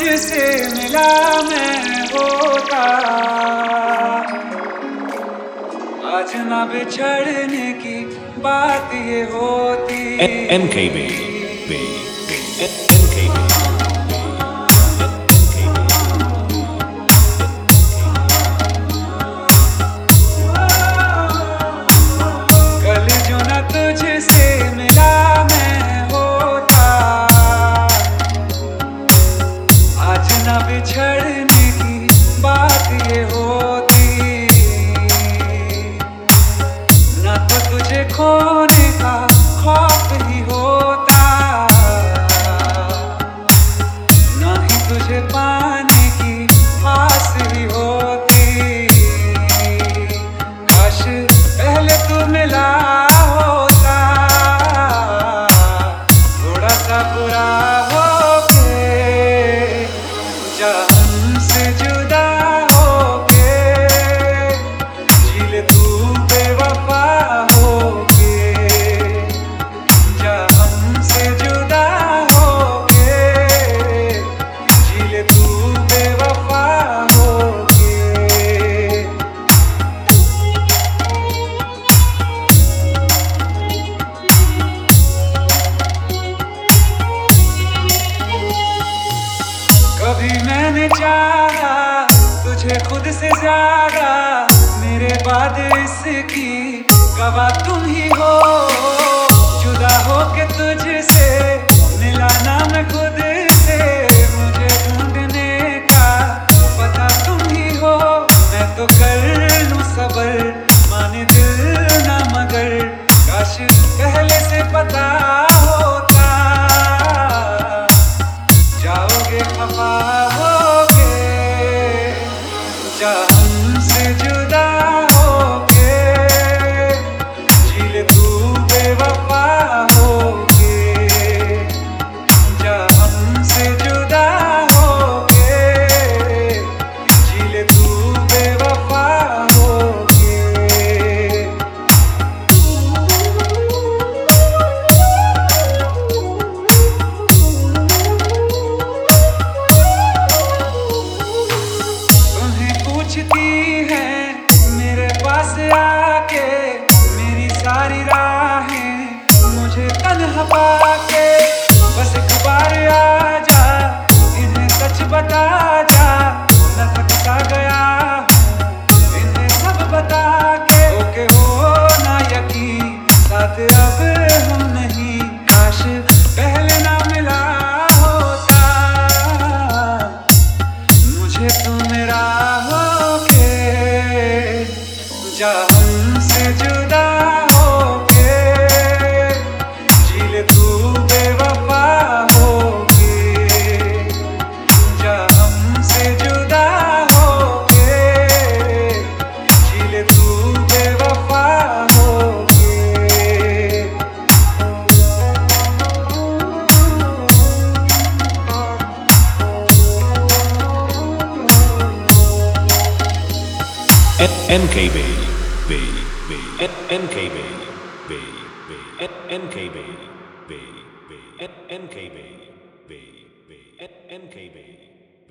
तुझसे मिला मैं होता, आज ना बिछड़ने की बात ये होती। NKB कल जो ना तुझसे मिला मैं होता, आज ना बिछड़ने की बात ये होती। ना तो तुझे खोने का खौफ ही होता, ना ही तुझे पाने की आस ही होती। काश पहले तू मिला होता, थोड़ा सा बुरा होके जा हमसे जुदा होके, जी ले तू बेवफा होके, जा हमसे जुदा होके, जी ले तू बेवफा होके। कभी मैंने चाहा तुझे खुद से ज्यादा, मेरे बाद इसकी गवाह तुम ही हो। जुदा होके तुझसे मिला ना मैं खुद से, मुझे ढूंढने का पता तुम ही हो। मैं तो कर लूं सबर, माने दिल ना मगर, काश पहले से पता होता। जाओगे खफा होगे, जा हमसे जुदा होगे, जी ले तू बेवफा होगे, जा हमसे जुदा होगे, जी ले तू बेवफा होगे। पूछती है मेरे पास आके, मेरी सारी राहें मुझे तन्हा पाके। बस एक बार आ जा, इन्हें सच बता जा, न थकता गया हूँ इन्हें सब बता के। ओके हो ना यकीन, साथ अब हम नहीं, काश पहले ना मिला होता। मुझे तो मेरा जा हमसे जुदा होके, जी ले तू बेवफा होके, जा हमसे जुदा होके, जी ले तू बेवफा होके। NKB NKB NKB NKB